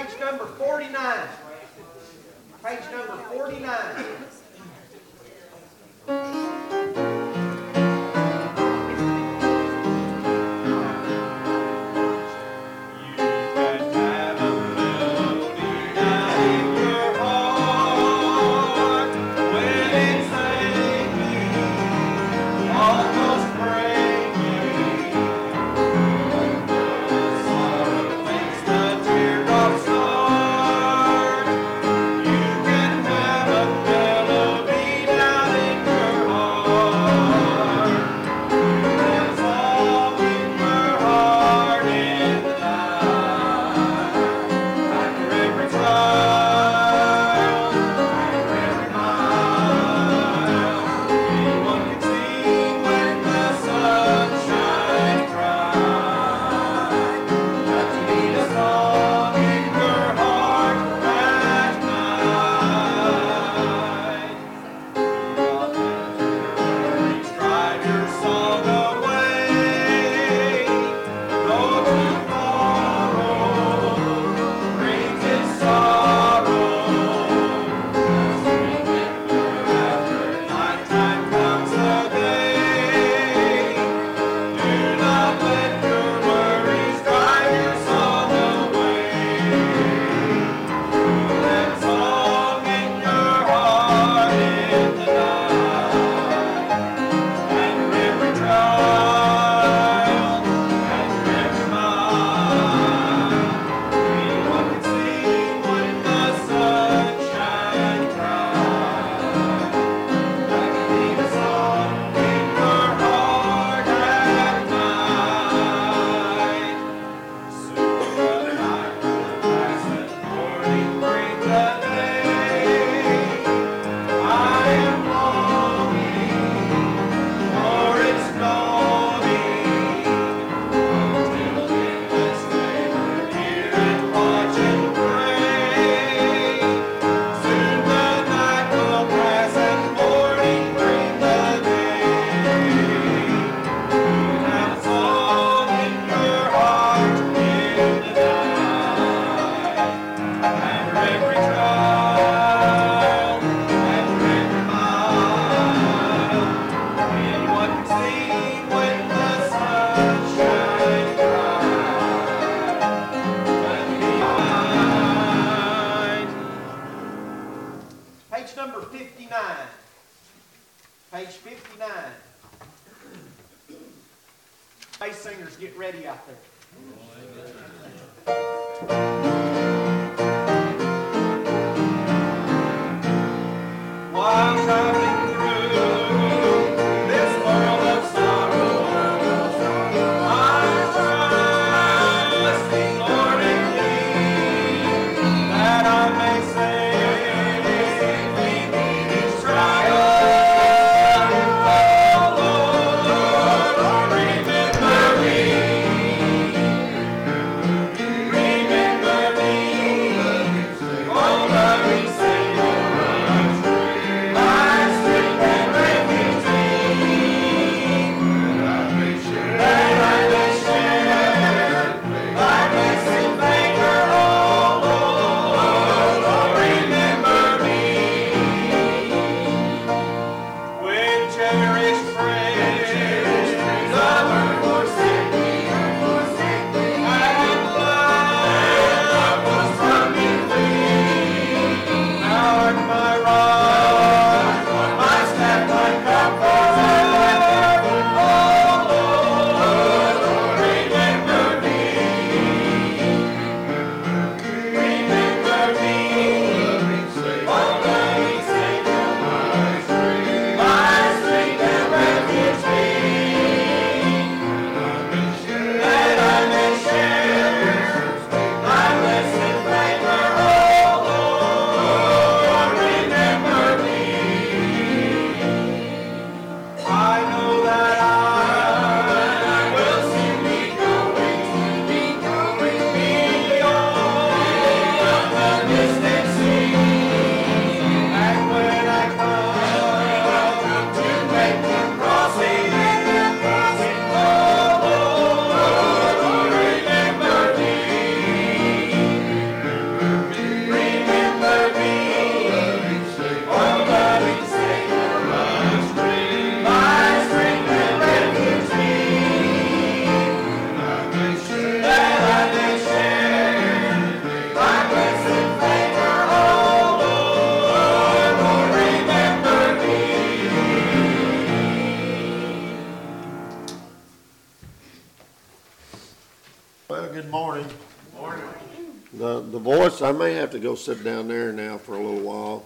Page number 49. Page number 49. Page number 59. Page 59. Bass singers, get ready out there. While traveling through this world of sorrow, I'm trusting, Lord, in Thee, that I may safely meet each trial. Oh, Lord, remember me. Remember The voice, I may have to go sit down there now for a little while.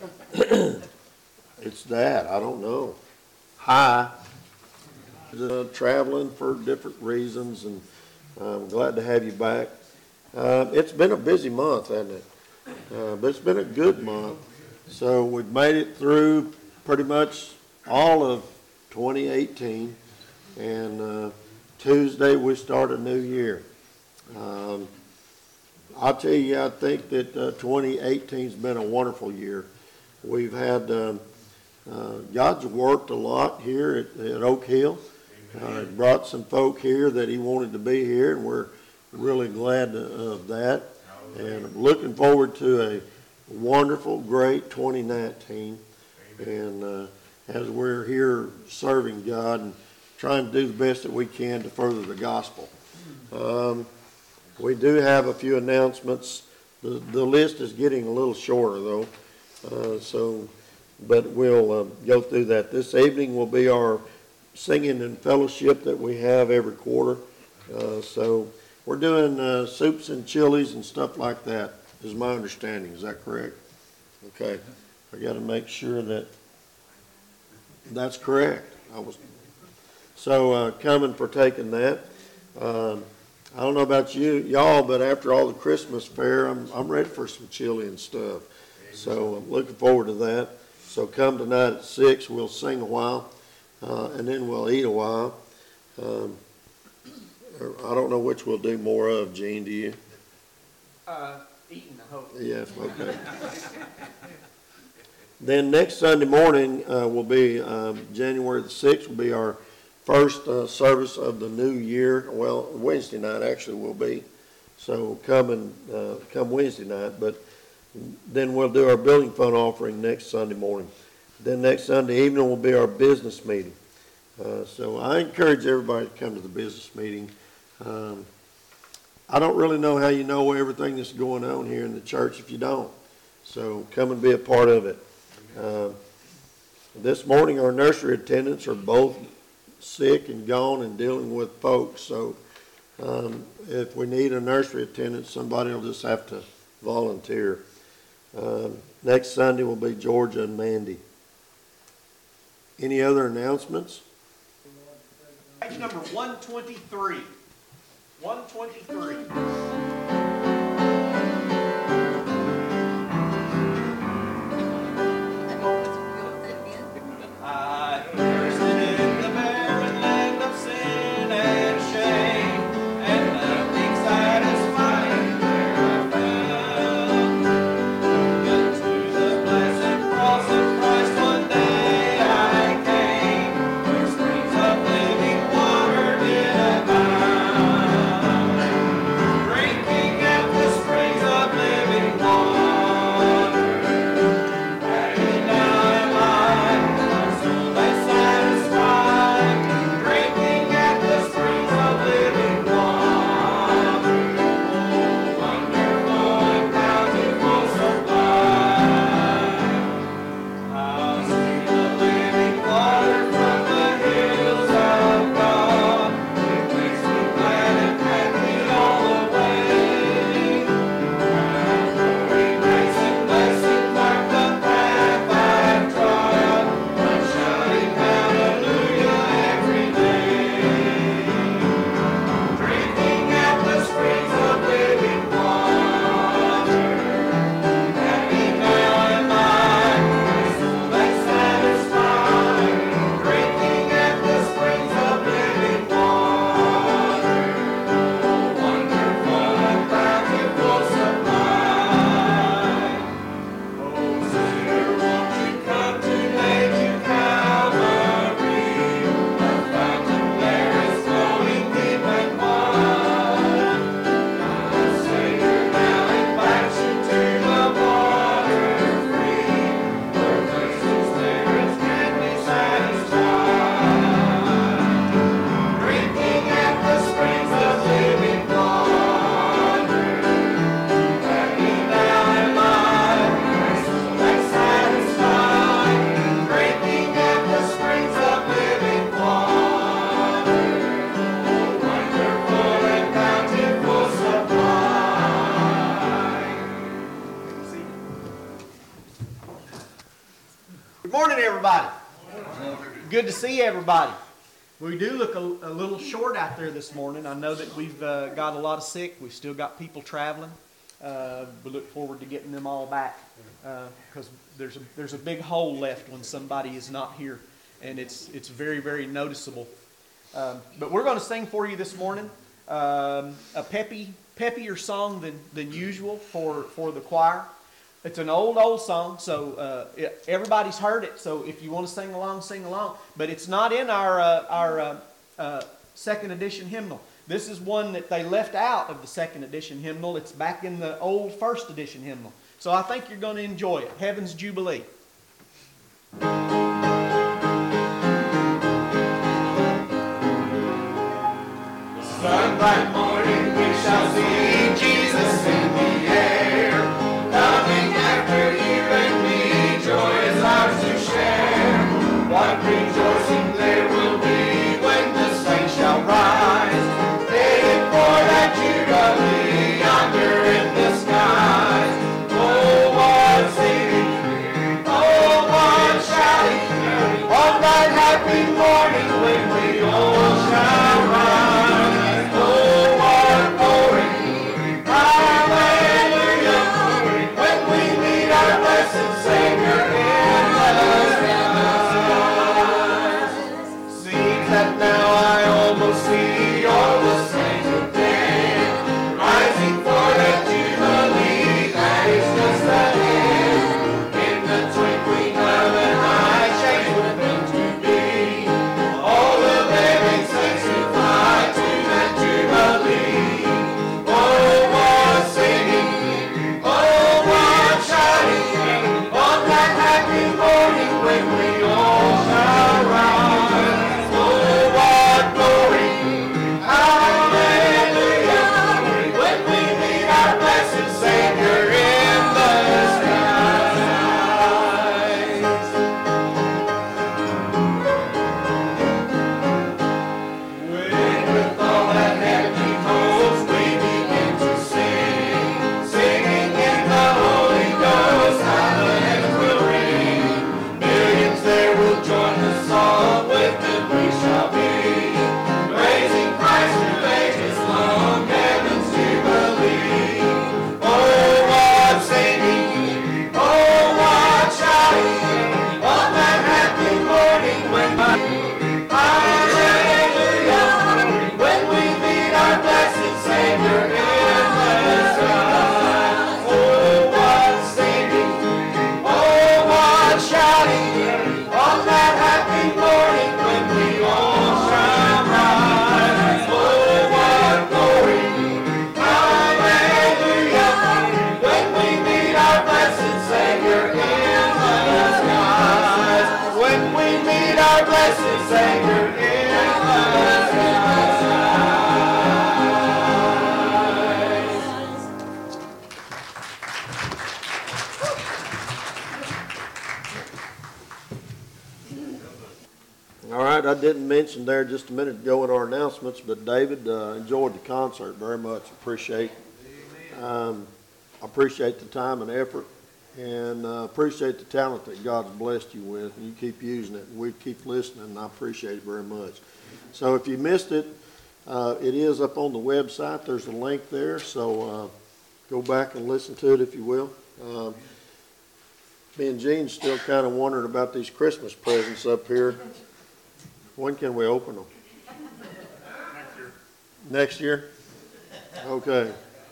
It's that, I don't know. Hi. Traveling for different reasons, and I'm glad to have you back. It's been a busy month, hasn't it? But it's been a good month. So we've made it through pretty much all of 2018, and Tuesday we start a new year. I'll tell you, I think that 2018's been a wonderful year. We've had, God's worked a lot here at Oak Hill. Brought some folk here that he wanted to be here, and we're really glad of that. And I'm looking forward to a wonderful, great 2019. And as we're here serving God and trying to do the best that we can to further the gospel. We do have a few announcements. The list is getting a little shorter, though. But we'll go through that. This evening will be our singing and fellowship that we have every quarter. So we're doing soups and chilies and stuff like that, is my understanding. Is that correct? Okay. I got to make sure that that's correct. Come and partake in that. I don't know about y'all, but after all the Christmas fare, I'm ready for some chili and stuff. So I'm looking forward to that. So come tonight at 6. We'll sing a while, and then we'll eat a while. I don't know which we'll do more of, Gene. Do you? Eating, I hope. Yes. Okay. Then next Sunday morning will be January the 6th. Will be our first service of the new year. Well, Wednesday night actually will be. So come Wednesday night. But then we'll do our building fund offering next Sunday morning. Then next Sunday evening will be our business meeting. So I encourage everybody to come to the business meeting. I don't really know how you know everything that's going on here in the church if you don't. So come and be a part of it. This morning our nursery attendants are both sick and gone and dealing with folks. So if we need a nursery attendant, somebody will just have to volunteer. Next Sunday will be Georgia and Mandy. Any other announcements? Page number 123. 123. Drinking morning, everybody. Good to see everybody. We do look a little short out there this morning. I know that we've got a lot of sick. We've still got people traveling. We look forward to getting them all back because there's a big hole left when somebody is not here, and it's very, very noticeable. But we're going to sing for you this morning a peppier song than usual for the choir. It's an old song, so everybody's heard it. So if you want to sing along, sing along. But it's not in our second edition hymnal. This is one that they left out of the second edition hymnal. It's back in the old first edition hymnal. So I think you're going to enjoy it. Heaven's Jubilee. Sunbright morning we shall see Jesus in the air, coming after you and me, joy is ours to share. What rejoicing there will be when the saints shall rise, headed for that jubilee yonder in the skies. Oh, what singing, oh, what shouting, on that happy morning when we all shall rise. See all the saints of day, rising for that jubilee that is just ahead. In the twinkling of an eye, change with them to be. All the living saints who fly to that jubilee. Oh, what singing, oh, what shouting, on that happy morning when we all shall rise. I didn't mention there just a minute ago in our announcements, but David enjoyed the concert very much. Appreciate the time and effort, and appreciate the talent that God's blessed you with. And you keep using it, and we keep listening, and I appreciate it very much. So if you missed it, it is up on the website. There's a link there, so go back and listen to it if you will. Me and Gene's still kind of wondering about these Christmas presents up here. When can we open them? Next year? Okay.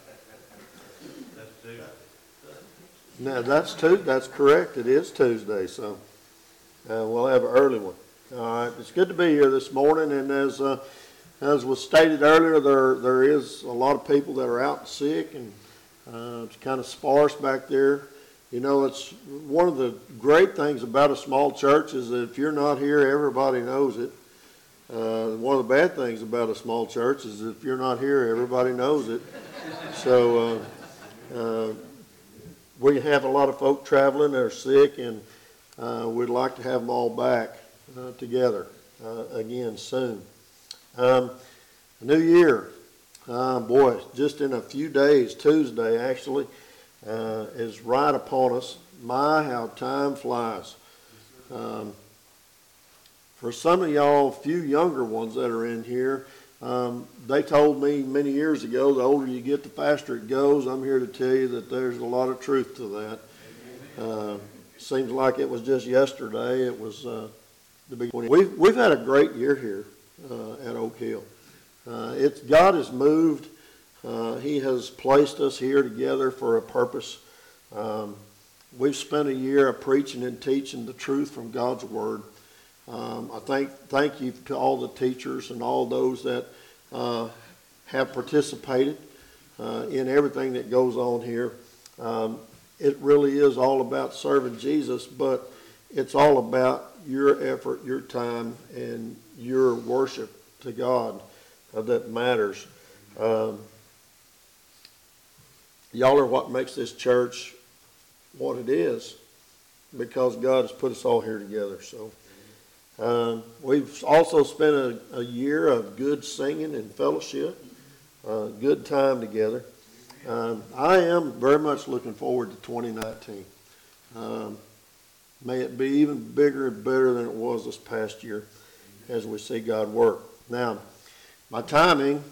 No, that's correct. It is Tuesday, so we'll have an early one. All right. It's good to be here this morning, and as was stated earlier, there is a lot of people that are out sick, and it's kind of sparse back there. You know, it's one of the great things about a small church is that if you're not here, everybody knows it. One of the bad things about a small church is if you're not here, everybody knows it. So we have a lot of folk traveling that are sick, and we'd like to have them all back together again soon. New Year, boy, just in a few days, Tuesday actually, is right upon us. My, how time flies. For some of y'all, few younger ones that are in here, they told me many years ago, the older you get, the faster it goes. I'm here to tell you that there's a lot of truth to that. Seems like it was just yesterday. It was the beginning. We've had a great year here at Oak Hill. God has moved. He has placed us here together for a purpose. We've spent a year of preaching and teaching the truth from God's Word. I thank you to all the teachers and all those that have participated in everything that goes on here. It really is all about serving Jesus, but it's all about your effort, your time, and your worship to God that matters. Y'all are what makes this church what it is, because God has put us all here together. So we've also spent a year of good singing and fellowship, good time together. I am very much looking forward to 2019. May it be even bigger and better than it was this past year as we see God work. Now, my timing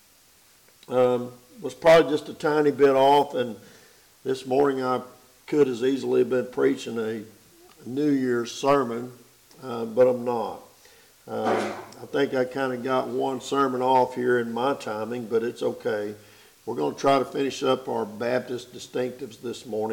was probably just a tiny bit off, and this morning I could as easily have been preaching a New Year's sermon, but I'm not. I think I kind of got one sermon off here in my timing, but it's okay. We're going to try to finish up our Baptist distinctives this morning.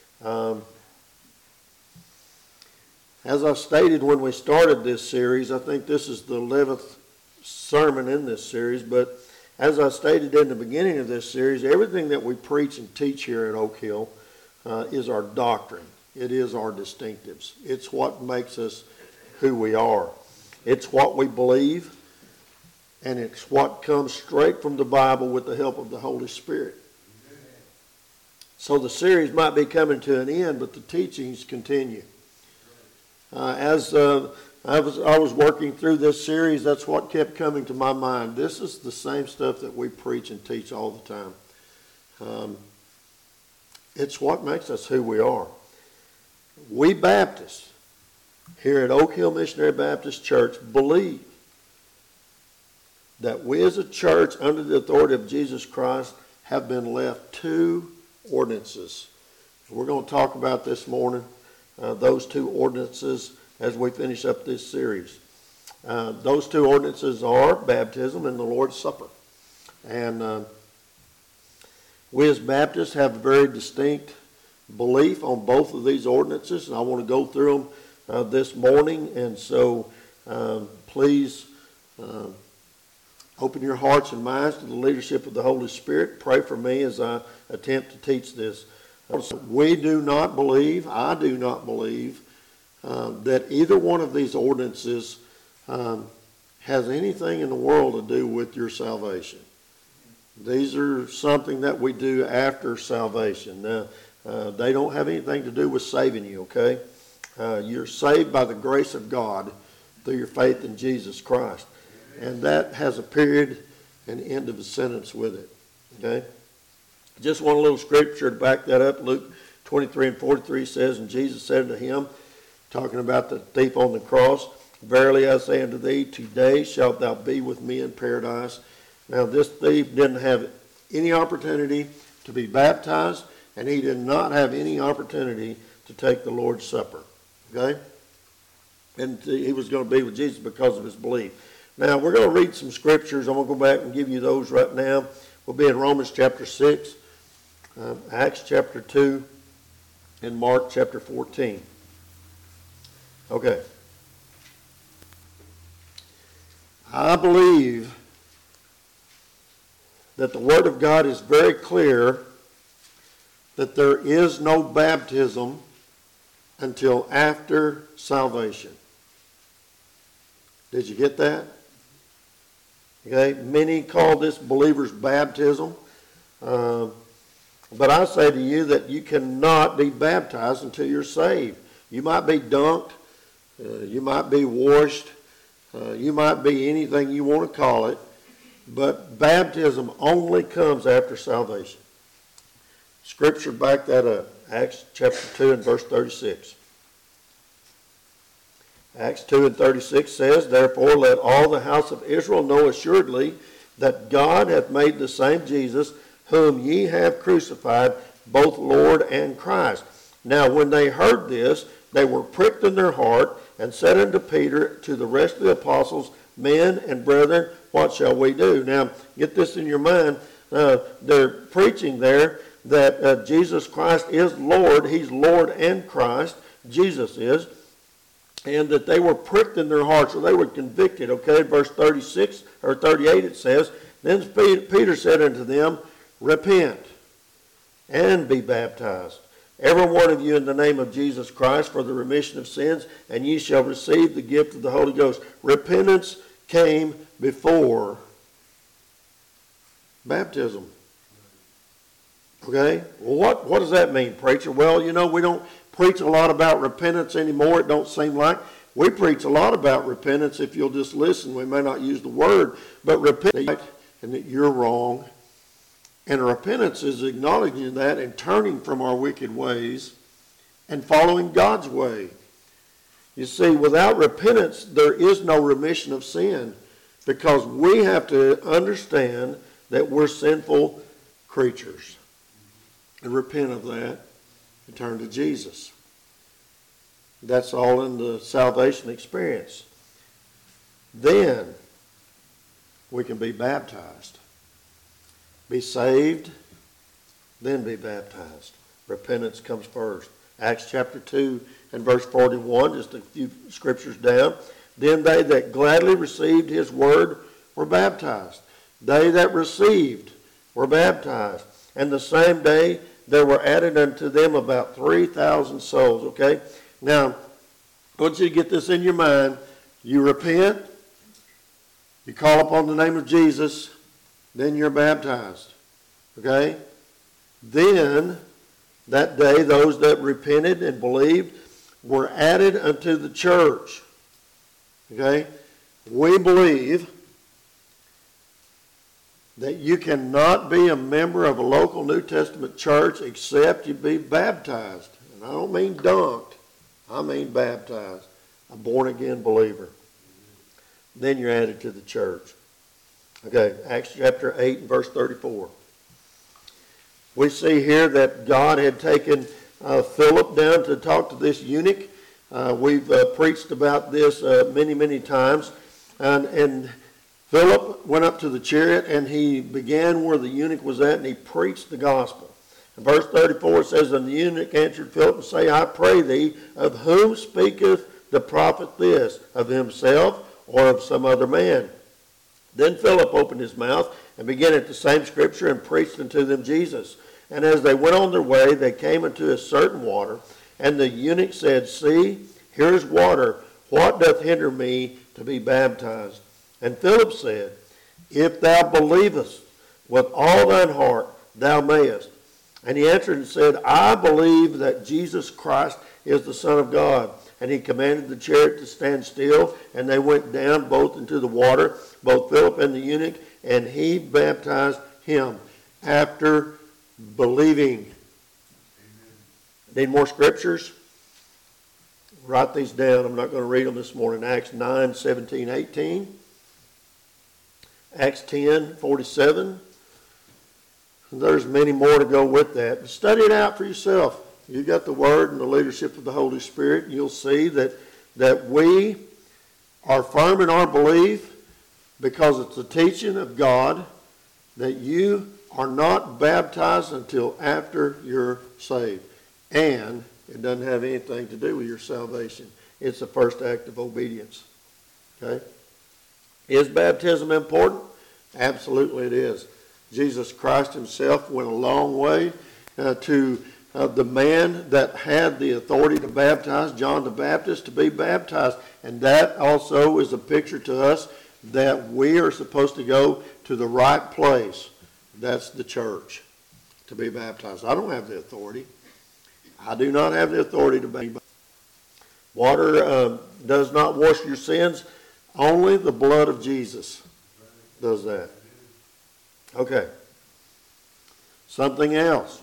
As I stated when we started this series, I think this is the 11th sermon in this series, but as I stated in the beginning of this series, everything that we preach and teach here at Oak Hill is our doctrine. It is our distinctives. It's what makes us who we are. It's what we believe, and it's what comes straight from the Bible with the help of the Holy Spirit. So the series might be coming to an end, but the teachings continue. As I was working through this series, that's what kept coming to my mind. This is the same stuff that we preach and teach all the time. It's what makes us who we are. We Baptists here at Oak Hill Missionary Baptist Church believe that we as a church under the authority of Jesus Christ have been left two ordinances. We're going to talk about this morning, those two ordinances as we finish up this series. Those two ordinances are baptism and the Lord's Supper. And we as Baptists have a very distinct belief on both of these ordinances, and I want to go through them this morning. And so please open your hearts and minds to the leadership of the Holy Spirit. Pray for me as I attempt to teach this. We do not believe, I do not believe, that either one of these ordinances has anything in the world to do with your salvation. These are something that we do after salvation. Now, they don't have anything to do with saving you, okay? You're saved by the grace of God through your faith in Jesus Christ. And that has a period and end of a sentence with it, okay? Just one little scripture to back that up. Luke 23:43 says, and Jesus said unto him, talking about the thief on the cross, verily I say unto thee, today shalt thou be with me in paradise. Now this thief didn't have any opportunity to be baptized, and he did not have any opportunity to take the Lord's Supper. Okay? And he was going to be with Jesus because of his belief. Now we're going to read some scriptures. I'm going to go back and give you those right now. We'll be in Romans chapter 6, Acts chapter 2, and Mark chapter 14. Okay. I believe that the Word of God is very clear that there is no baptism until after salvation. Did you get that? Okay, many call this believer's baptism. But I say to you that you cannot be baptized until you're saved. You might be dunked. You might be washed. You might be anything you want to call it. But baptism only comes after salvation. Scripture back that up. Acts chapter 2 and verse 36. Acts 2:36 says, Therefore let all the house of Israel know assuredly that God hath made the same Jesus, whom ye have crucified, both Lord and Christ. Now when they heard this, they were pricked in their heart, and said unto Peter, to the rest of the apostles, Men and brethren, what shall we do? Now, get this in your mind. They're preaching there that Jesus Christ is Lord. He's Lord and Christ. Jesus is. And that they were pricked in their hearts, so they were convicted. Okay, verse 36 or 38 it says, Then Peter said unto them, Repent and be baptized, every one of you, in the name of Jesus Christ, for the remission of sins, and ye shall receive the gift of the Holy Ghost. Repentance came before baptism. Okay? Well, what does that mean, preacher? Well, you know, we don't preach a lot about repentance anymore, it don't seem like. We preach a lot about repentance if you'll just listen. We may not use the word, but repent and that you're wrong. And repentance is acknowledging that and turning from our wicked ways and following God's way. You see, without repentance, there is no remission of sin, because we have to understand that we're sinful creatures and repent of that and turn to Jesus. That's all in the salvation experience. Then we can be baptized. Be saved, then be baptized. Repentance comes first. Acts chapter 2 and verse 41, just a few scriptures down. Then they that gladly received his word were baptized. They that received were baptized. And the same day there were added unto them about 3,000 souls. Okay? Now, I want you to get this in your mind. You repent, you call upon the name of Jesus, then you're baptized. Okay? Then, that day, those that repented and believed were added unto the church. Okay? We believe that you cannot be a member of a local New Testament church except you be baptized. And I don't mean dunked. I mean baptized. A born-again believer. Then you're added to the church. Okay, Acts chapter 8 and verse 34. We see here that God had taken Philip down to talk to this eunuch. We've preached about this many, many times. And Philip went up to the chariot and he began where the eunuch was at and he preached the gospel. And verse 34 says, And the eunuch answered Philip and said, I pray thee, of whom speaketh the prophet this? Of himself or of some other man? Then Philip opened his mouth and began at the same scripture and preached unto them Jesus. And as they went on their way, they came unto a certain water. And the eunuch said, See, here is water. What doth hinder me to be baptized? And Philip said, If thou believest with all thine heart, thou mayest. And he answered and said, I believe that Jesus Christ is the Son of God. And he commanded the chariot to stand still, and they went down both into the water, both Philip and the eunuch, and he baptized him after believing. Amen. Need more scriptures? Write these down. I'm not going to read them this morning. Acts 9, 17, 18. Acts 10, 47. There's many more to go with that. But study it out for yourself. You got the Word and the leadership of the Holy Spirit, and you'll see that we are firm in our belief because it's the teaching of God that you are not baptized until after you're saved. And it doesn't have anything to do with your salvation. It's the first act of obedience. Okay? Is baptism important? Absolutely it is. Jesus Christ himself went a long way to the man that had the authority to baptize, John the Baptist, to be baptized. And that also is a picture to us that we are supposed to go to the right place. That's the church, to be baptized. I don't have the authority. I do not have the authority to be baptized. Water does not wash your sins. Only the blood of Jesus does that. Okay. Something else.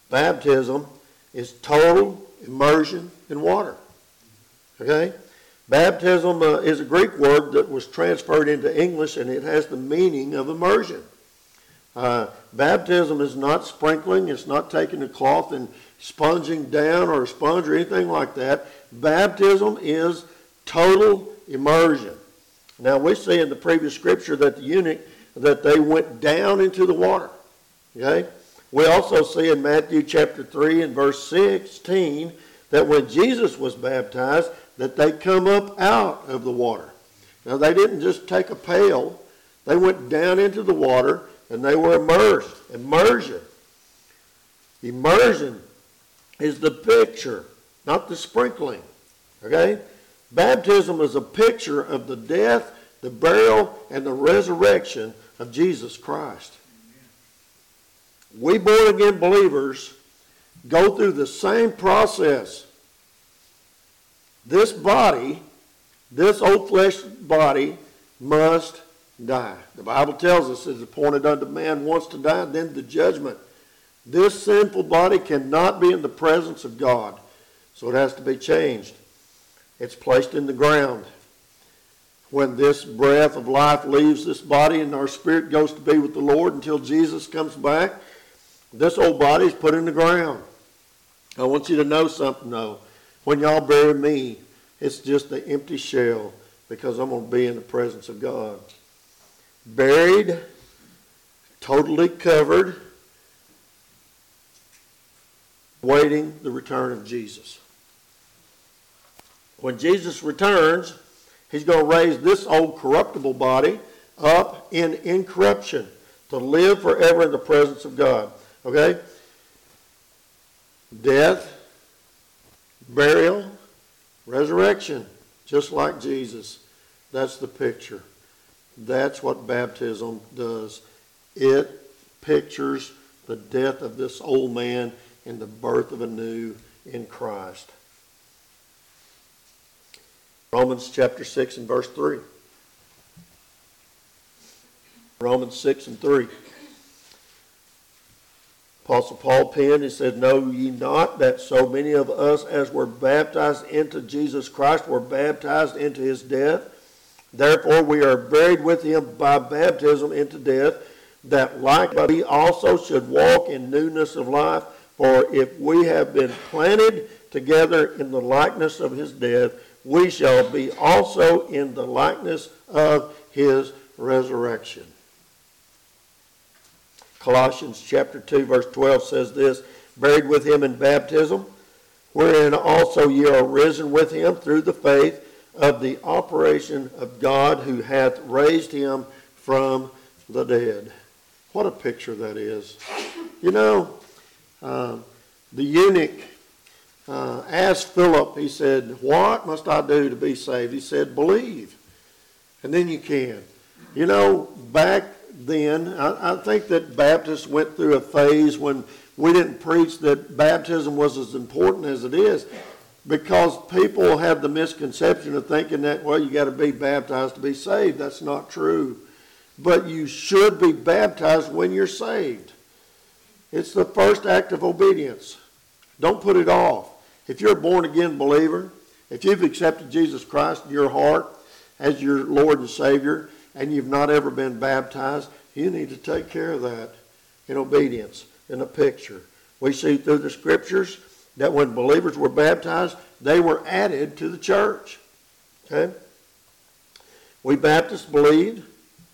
Baptism is total immersion in water. Okay? Baptism is a Greek word that was transferred into English, and it has the meaning of immersion. Baptism is not sprinkling. It's not taking a cloth and sponging down or a sponge or anything like that. Baptism is total immersion. Now we see in the previous scripture that the eunuch, that they went down into the water. Okay? We also see in Matthew chapter 3 and verse 16 that when Jesus was baptized, that they come up out of the water. Now they didn't just take a pail. They went down into the water and they were immersed. Immersion. Immersion is the picture, not the sprinkling. Okay? Baptism is a picture of the death, the burial, and the resurrection of Jesus Christ. We born-again believers go through the same process. This body, this old flesh body, must die. The Bible tells us it's appointed unto man once to die, then the judgment. This sinful body cannot be in the presence of God, so it has to be changed. It's placed in the ground. When this breath of life leaves this body and our spirit goes to be with the Lord until Jesus comes back, this old body is put in the ground. I want you to know something, though. When y'all bury me, it's just the empty shell, because I'm going to be in the presence of God. Buried, totally covered, waiting the return of Jesus. When Jesus returns, he's going to raise this old corruptible body up in incorruption to live forever in the presence of God. Okay? Death, burial, resurrection, just like Jesus. That's the picture. That's what baptism does. It pictures the death of this old man and the birth of a new in Christ. Romans chapter 6 and verse 3. Romans 6 and 3. Apostle Paul penned, he said, "Know ye not that so many of us as were baptized into Jesus Christ were baptized into his death? Therefore we are buried with him by baptism into death, that like we also should walk in newness of life. For if we have been planted together in the likeness of his death, we shall be also in the likeness of his resurrection." Colossians chapter 2 verse 12 says this, "Buried with him in baptism, wherein also ye are risen with him through the faith of the operation of God, who hath raised him from the dead." What a picture that is. You know, the eunuch asked Philip, he said, "What must I do to be saved?" He said, "Believe, and then you can." You know, back then, I think that Baptists went through a phase when we didn't preach that baptism was as important as it is, because people have the misconception of thinking that, well, you got to be baptized to be saved. That's not true. But you should be baptized when you're saved. It's the first act of obedience. Don't put it off. If you're a born-again believer, if you've accepted Jesus Christ in your heart as your Lord and Savior, and you've not ever been baptized, you need to take care of that in obedience, in a picture. We see through the scriptures that when believers were baptized, they were added to the church. Okay? We Baptists believe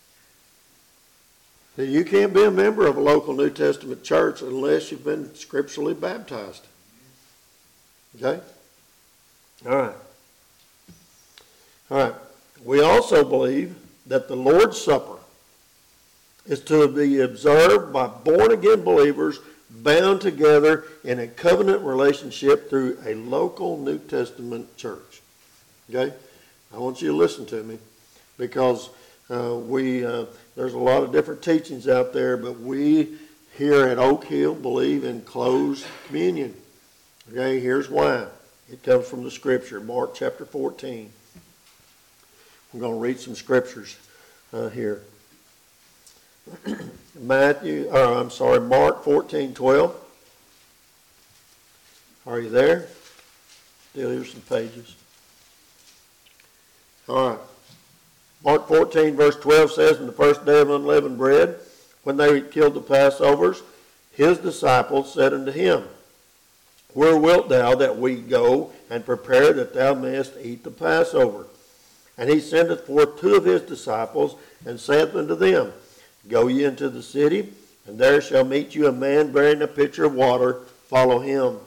that you can't be a member of a local New Testament church unless you've been scripturally baptized. Okay? All right. All right. We also believe that the Lord's Supper is to be observed by born-again believers bound together in a covenant relationship through a local New Testament church. Okay? I want you to listen to me, because there's a lot of different teachings out there, but we here at Oak Hill believe in closed communion. Okay, here's why. It comes from the scripture, Mark chapter 14. I'm going to read some scriptures here. Mark 14:12. Are you there? Still, here's some pages. All right. Mark 14, verse 12 says, "In the first day of unleavened bread, when they killed the Passovers, his disciples said unto him, Where wilt thou that we go and prepare that thou mayest eat the Passover? And he sendeth forth 2 of his disciples, and saith unto them, Go ye into the city, and there shall meet you a man bearing a pitcher of water. Follow him.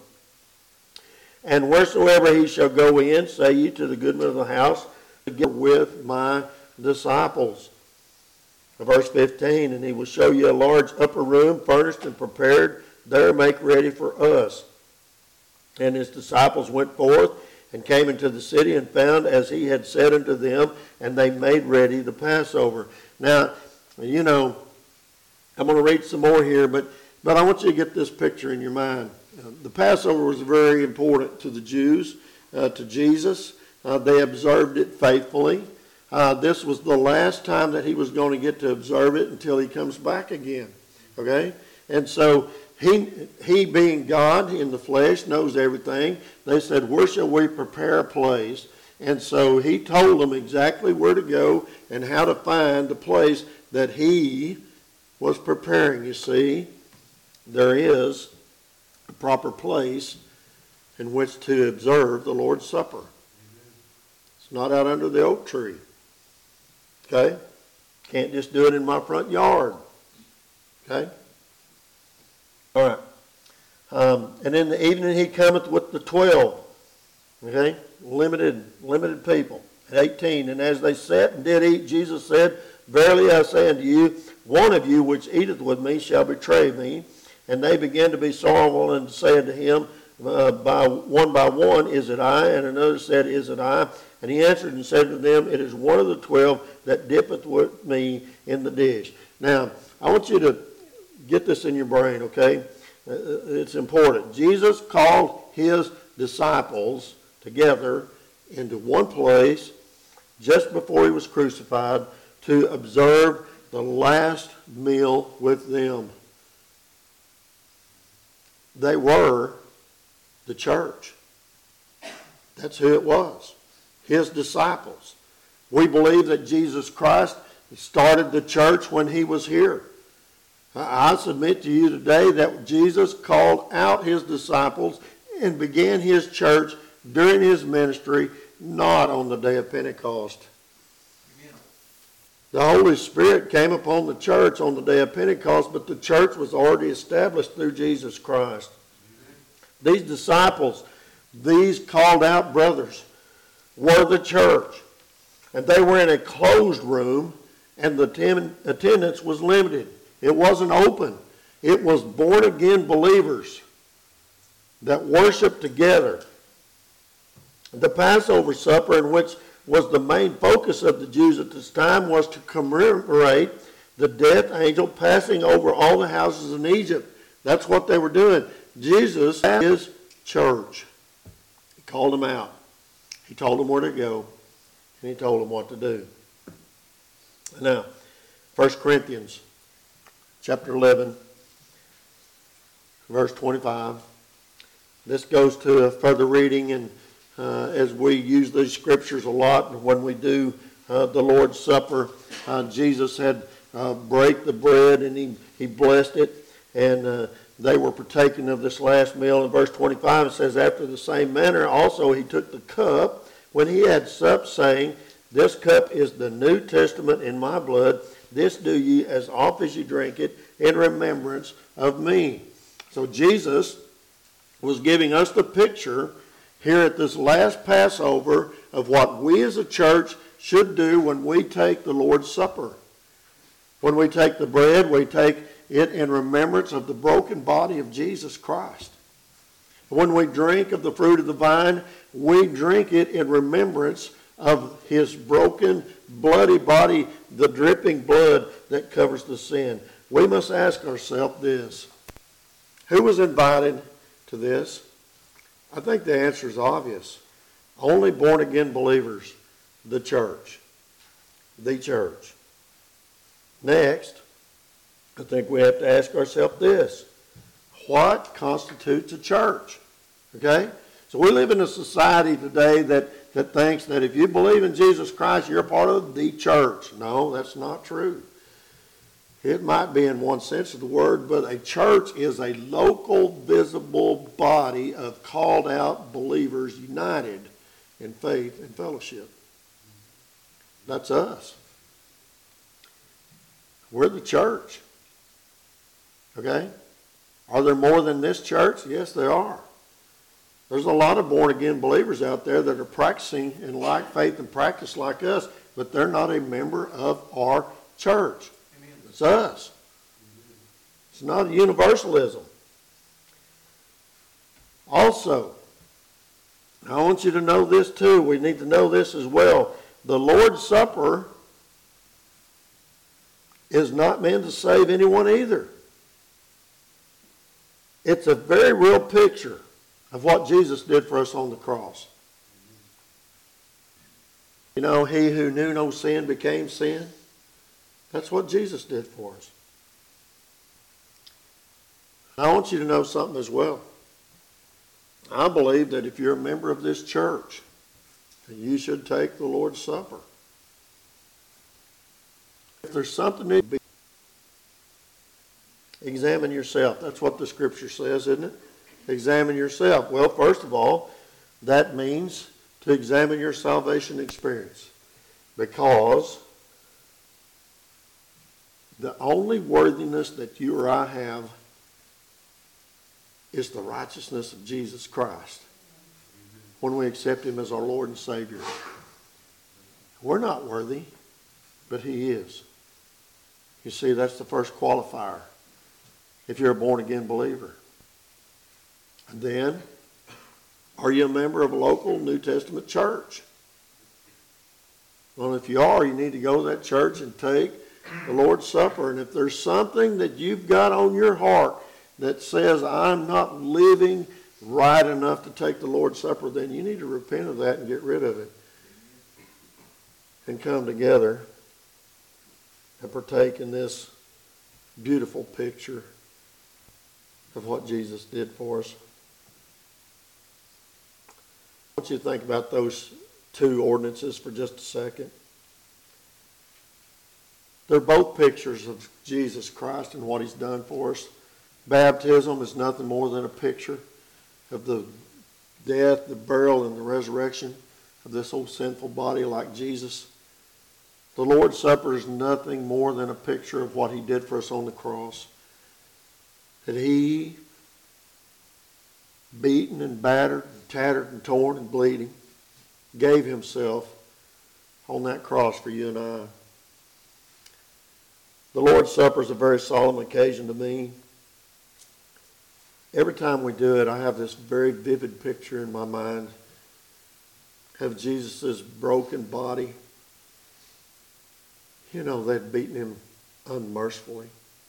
And wheresoever he shall go in, say ye to the goodman of the house, Get with my disciples." Verse 15, "And he will show you a large upper room, furnished and prepared. There make ready for us." And his disciples went forth and came into the city and found as he had said unto them, and they made ready the Passover. Now, you know, I'm going to read some more here, but I want you to get this picture in your mind. The Passover was very important to the Jews, to Jesus. They observed it faithfully. This was the last time that he was going to get to observe it until he comes back again. Okay? And so he being God in the flesh, knows everything. They said, "Where shall we prepare a place?" And so he told them exactly where to go and how to find the place that he was preparing. You see, there is a proper place in which to observe the Lord's Supper. It's not out under the oak tree. Okay? Can't just do it in my front yard. Okay? All right. And in the evening he cometh with the 12. Okay? Limited people. At 18, "And as they sat and did eat, Jesus said, Verily I say unto you, one of you which eateth with me shall betray me. And they began to be sorrowful and to say unto him, by one, Is it I? And another said, Is it I? And he answered and said to them, It is one of the 12 that dippeth with me in the dish." Now, I want you to get this in your brain, okay? It's important. Jesus called his disciples together into one place just before he was crucified to observe the last meal with them. They were the church. That's who it was. His disciples. We believe that Jesus Christ started the church when he was here. I submit to you today that Jesus called out his disciples and began his church during his ministry, not on the day of Pentecost. Amen. The Holy Spirit came upon the church on the day of Pentecost, but the church was already established through Jesus Christ. Amen. These disciples, these called out brothers, were the church. And they were in a closed room, and the attendance was limited. It wasn't open. It was born-again believers that worshiped together. The Passover supper, in which was the main focus of the Jews at this time, was to commemorate the death angel passing over all the houses in Egypt. That's what they were doing. Jesus had his church. He called them out. He told them where to go, and he told them what to do. Now, 1 Corinthians chapter 11, verse 25. This goes to a further reading, and as we use these scriptures a lot, and when we do the Lord's Supper, Jesus had break the bread, and he blessed it, and they were partaking of this last meal. In verse 25 it says, "After the same manner also he took the cup when he had supped, saying, This cup is the New Testament in my blood. This do ye as oft as ye drink it in remembrance of me." So Jesus was giving us the picture here at this last Passover of what we as a church should do when we take the Lord's Supper. When we take the bread, we take it in remembrance of the broken body of Jesus Christ. When we drink of the fruit of the vine, we drink it in remembrance of his broken, bloody body, the dripping blood that covers the sin. We must ask ourselves this: who was invited to this? I think the answer is obvious. Only born-again believers, the church. The church. Next, I think we have to ask ourselves this: what constitutes a church? Okay? So we live in a society today that that thinks that if you believe in Jesus Christ, you're a part of the church. No, that's not true. It might be in one sense of the word, but a church is a local, visible body of called out believers united in faith and fellowship. That's us. We're the church. Okay? Are there more than this church? Yes, there are. There's a lot of born-again believers out there that are practicing in like faith and practice like us, but they're not a member of our church. Amen. It's us. It's not a universalism. Also, I want you to know this too. We need to know this as well. The Lord's Supper is not meant to save anyone either. It's a very real picture of what Jesus did for us on the cross. You know, he who knew no sin became sin. That's what Jesus did for us. I want you to know something as well. I believe that if you're a member of this church, then you should take the Lord's Supper. If there's something to be, examine yourself. That's what the Scripture says, isn't it? Examine yourself. Well, first of all, that means to examine your salvation experience. Because the only worthiness that you or I have is the righteousness of Jesus Christ when we accept Him as our Lord and Savior. We're not worthy, but He is. You see, that's the first qualifier if you're a born-again believer. And then, are you a member of a local New Testament church? Well, if you are, you need to go to that church and take the Lord's Supper. And if there's something that you've got on your heart that says, I'm not living right enough to take the Lord's Supper, then you need to repent of that and get rid of it. And come together and partake in this beautiful picture of what Jesus did for us. I want you to think about those two ordinances for just a second. They're both pictures of Jesus Christ and what He's done for us. Baptism is nothing more than a picture of the death, the burial, and the resurrection of this old sinful body like Jesus. The Lord's Supper is nothing more than a picture of what He did for us on the cross. That He, beaten and battered, and tattered and torn and bleeding, gave Himself on that cross for you and I. The Lord's Supper is a very solemn occasion to me. Every time we do it, I have this very vivid picture in my mind of Jesus' broken body. You know, they'd beaten Him unmercifully.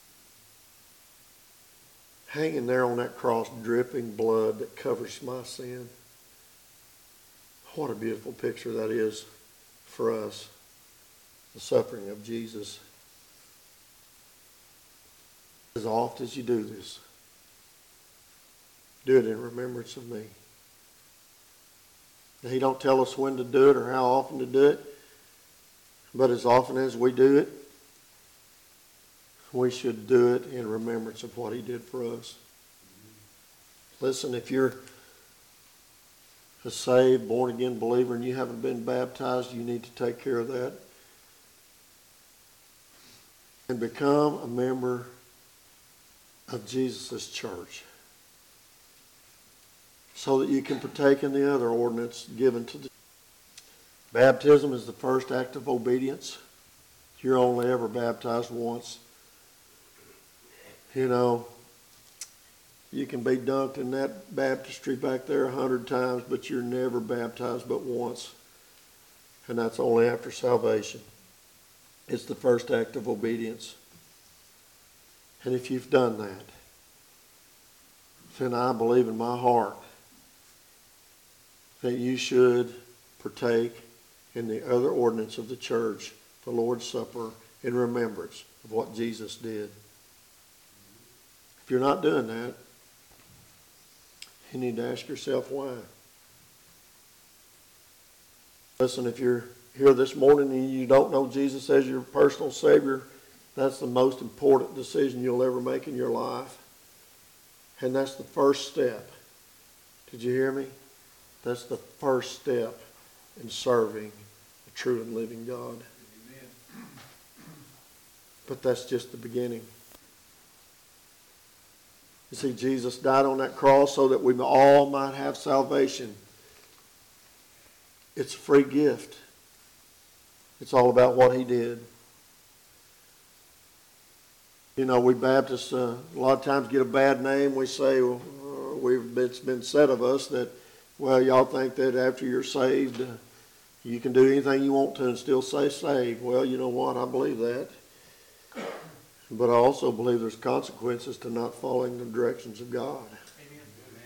Hanging there on that cross, dripping blood that covers my sin. What a beautiful picture that is for us, the suffering of Jesus. As oft as you do this, do it in remembrance of me. He don't tell us when to do it or how often to do it, but as often as we do it, we should do it in remembrance of what He did for us. Listen, if you're a saved, born-again believer and you haven't been baptized, you need to take care of that and become a member of Jesus' church so that you can partake in the other ordinance given to the baptism is the first act of obedience. You're only ever baptized once. You know, you can be dunked in that baptistry back there 100 times, but you're never baptized but once. And that's only after salvation. It's the first act of obedience. And if you've done that, then I believe in my heart that you should partake in the other ordinance of the church, the Lord's Supper, in remembrance of what Jesus did. If you're not doing that, you need to ask yourself why. Listen, if you're here this morning and you don't know Jesus as your personal Savior, that's the most important decision you'll ever make in your life. And that's the first step. Did you hear me? That's the first step in serving a true and living God. Amen. But that's just the beginning. You see, Jesus died on that cross so that we all might have salvation. It's a free gift. It's all about what he did. You know, we Baptists a lot of times get a bad name. We say, it's been said of us that, well, y'all think that after you're saved, you can do anything you want to and still say saved. Well, you know what? I believe that. But I also believe there's consequences to not following the directions of God. Amen.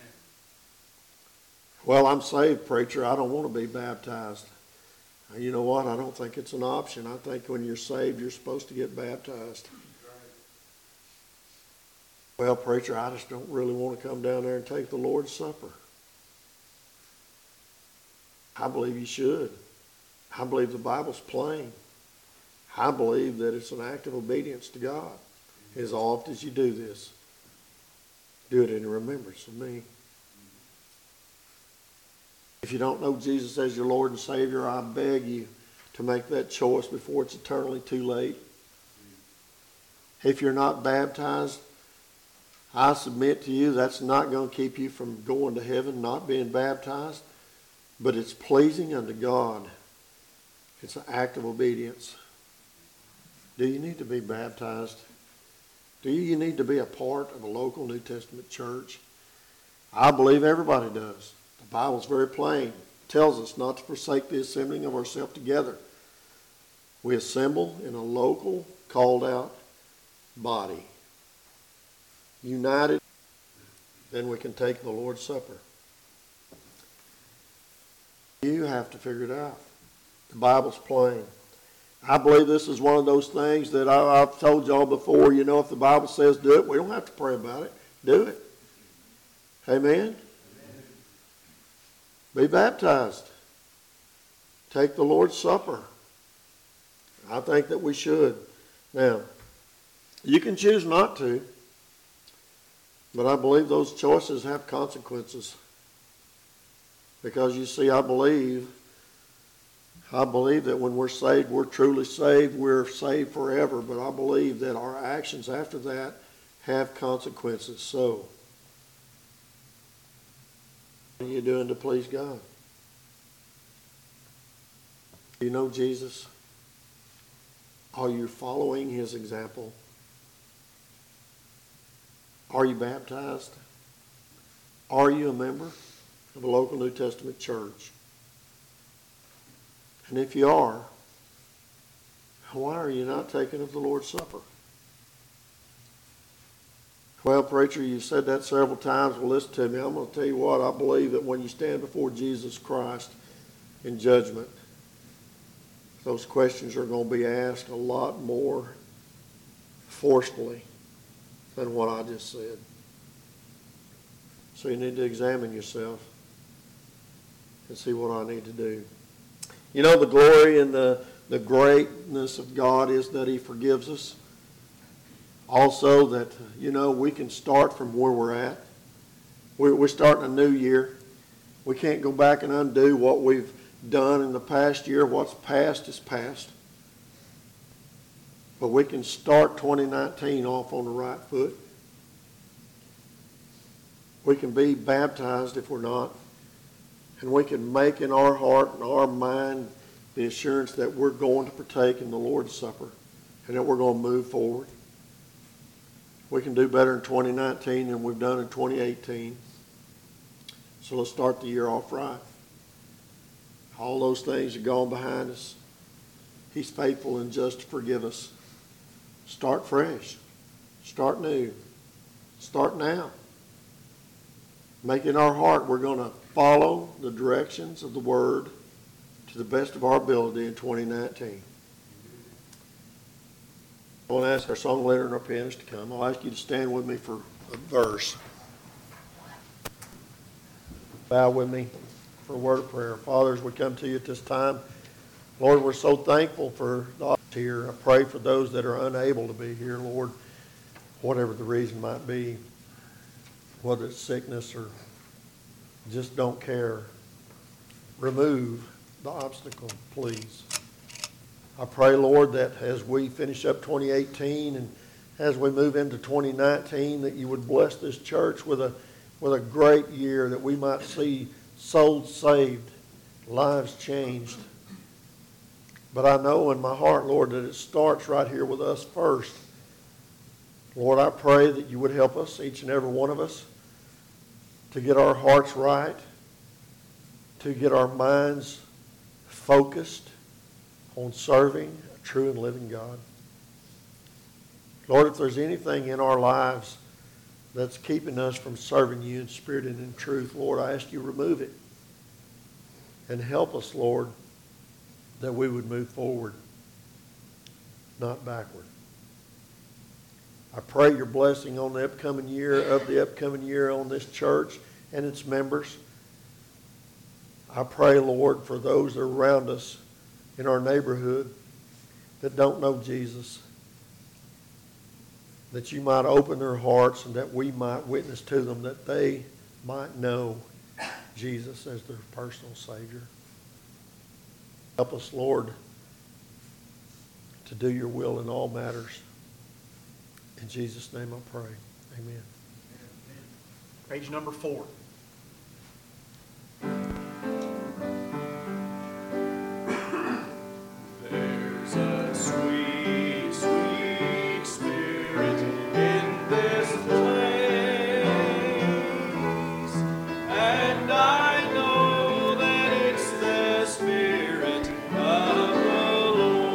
Well, I'm saved, preacher. I don't want to be baptized. You know what? I don't think it's an option. I think when you're saved, you're supposed to get baptized. Well, preacher, I just don't really want to come down there and take the Lord's Supper. I believe you should. I believe the Bible's plain. I believe that it's an act of obedience to God. As often as you do this, do it in remembrance of me. If you don't know Jesus as your Lord and Savior, I beg you to make that choice before it's eternally too late. If you're not baptized, I submit to you that's not going to keep you from going to heaven, not being baptized, but it's pleasing unto God. It's an act of obedience. Do you need to be baptized? Do you need to be a part of a local New Testament church? I believe everybody does. The Bible's very plain. It tells us not to forsake the assembling of ourselves together. We assemble in a local, called out body. United, then we can take the Lord's Supper. You have to figure it out. The Bible's plain. I believe this is one of those things that I've told y'all before. You know, if the Bible says do it, we don't have to pray about it. Do it. Amen? Amen. Be baptized. Take the Lord's Supper. I think that we should. Now, you can choose not to, but I believe those choices have consequences. Because you see, I believe that when we're saved, we're truly saved. We're saved forever. But I believe that our actions after that have consequences. So, what are you doing to please God? Do you know Jesus? Are you following his example? Are you baptized? Are you a member of a local New Testament church? And if you are, why are you not taking of the Lord's Supper? Well, preacher, you've said that several times. Well, listen to me. I'm going to tell you what. I believe that when you stand before Jesus Christ in judgment, those questions are going to be asked a lot more forcefully than what I just said. So you need to examine yourself and see what I need to do. You know, the glory and the greatness of God is that he forgives us. Also that, you know, we can start from where we're at. We're starting a new year. We can't go back and undo what we've done in the past year. What's past is past. But we can start 2019 off on the right foot. We can be baptized if we're not. And we can make in our heart and our mind the assurance that we're going to partake in the Lord's Supper and that we're going to move forward. We can do better in 2019 than we've done in 2018. So let's start the year off right. All those things are gone behind us. He's faithful and just to forgive us. Start fresh. Start new. Start now. Make in our heart we're going to follow the directions of the Word to the best of our ability in 2019. I want to ask our song leader and our pianist to come. I'll ask you to stand with me for a verse. Bow with me. for a word of prayer. Father, as we come to you at this time, Lord, we're so thankful for the audience here. I pray for those that are unable to be here, Lord, whatever the reason might be, whether it's sickness or just don't care. Remove the obstacle, please. I pray, Lord, that as we finish up 2018 and as we move into 2019, that you would bless this church with a great year, that we might see souls saved, lives changed. But I know in my heart, Lord, that it starts right here with us first. Lord, I pray that you would help us, each and every one of us, to get our hearts right, to get our minds focused on serving a true and living God. Lord, if there's anything in our lives that's keeping us from serving you in spirit and in truth, Lord, I ask you to remove it. And help us, Lord, that we would move forward, not backward. I pray your blessing on the upcoming year on this church and its members. I pray, Lord, for those that are around us in our neighborhood that don't know Jesus, that you might open their hearts and that we might witness to them, that they might know Jesus as their personal Savior. Help us, Lord, to do your will in all matters. In Jesus' name I pray. Amen. Page number 4. There's a sweet, sweet spirit in this place, and I know that it's the Spirit of the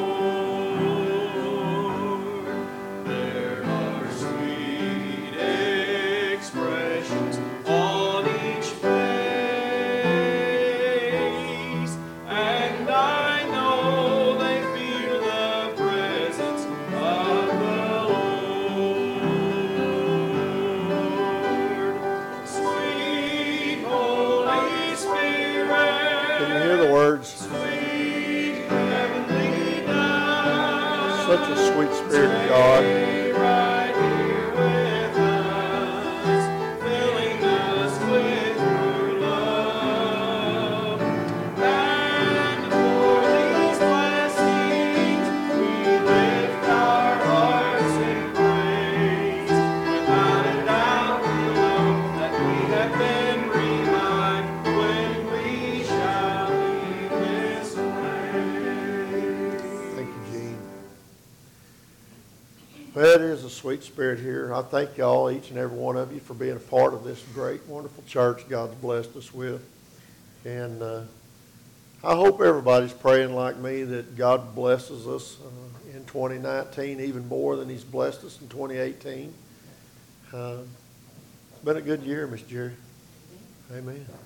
Lord. There are sweet expressions on each face, and I know they feel the presence of the Lord. Sweet Holy Spirit, Can you hear the words? sweet heavenly dove, Such a sweet spirit of God. stay right here with us, filling us with your love. And for these blessings, we lift our hearts in praise. Without a doubt, we know that we have been reminded when we shall leave this place. Thank you, Gene. Well, it is a sweet spirit here. I thank y'all, each and every one of you, for being a part of this great, wonderful church God's blessed us with. And I hope everybody's praying like me that God blesses us in 2019 even more than he's blessed us in 2018. It's been a good year, Miss Jerry. Amen.